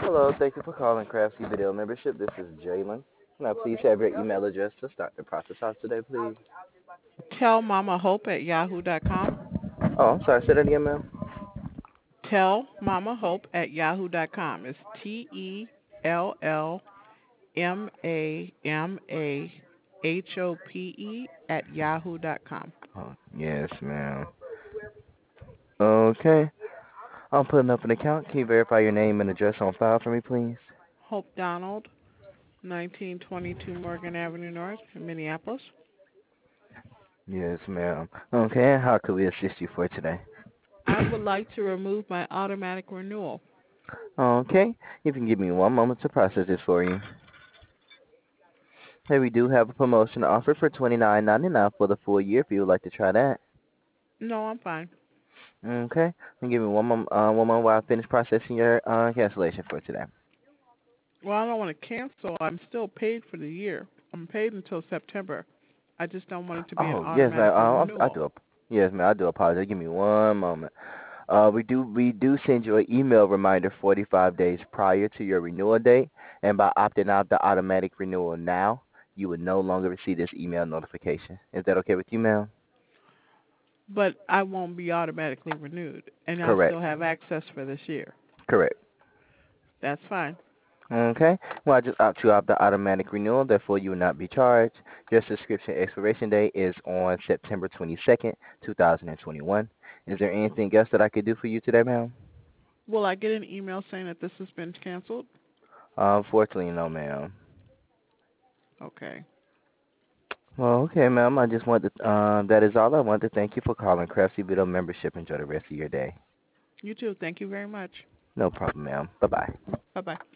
Hello, thank you for calling Craftsy Video Membership. This is Jalen. Can I please have your email address to start the process off today, please? Tell Mama Hope at yahoo.com. Oh, I'm sorry, say that again, ma'am. Tell Mama Hope at yahoo.com. It's TELLMAMAHOPE at yahoo.com. Oh, yes, ma'am. Okay, I'm putting up an account. Can you verify your name and address on file for me, please? Hope Donald, 1922 Morgan Avenue North, in Minneapolis. Yes, ma'am. Okay, how could we assist you for today? I would like to remove my automatic renewal. Okay, you can give me one moment to process this for you. Hey, we do have a promotion offer for $29.99 for the full year if you would like to try that. No, I'm fine. Okay, and give me one moment while I finish processing your cancellation for today. Well, I don't want to cancel. I'm still paid for the year. I'm paid until September. I just don't want it to be an Oh, yes, automatic ma'am. renewal. Yes, ma'am. I do apologize. Give me one moment. We do send you an email reminder 45 days prior to your renewal date, and by opting out the automatic renewal now, you would no longer receive this email notification. Is that okay with you, ma'am? But I won't be automatically renewed, and I'll Correct. still have access for this year. Correct. That's fine. Okay. Well, I just opt you out the automatic renewal. Therefore, you will not be charged. Your subscription expiration date is on September 22nd, 2021. Is there anything else that I could do for you today, ma'am? Will I get an email saying that this has been canceled? Unfortunately, no, ma'am. Okay. Well, okay, ma'am. I just want to, that is all. I want to thank you for calling Craftsy Video membership. Enjoy the rest of your day. You too. Thank you very much. No problem, ma'am. Bye-bye. Bye bye.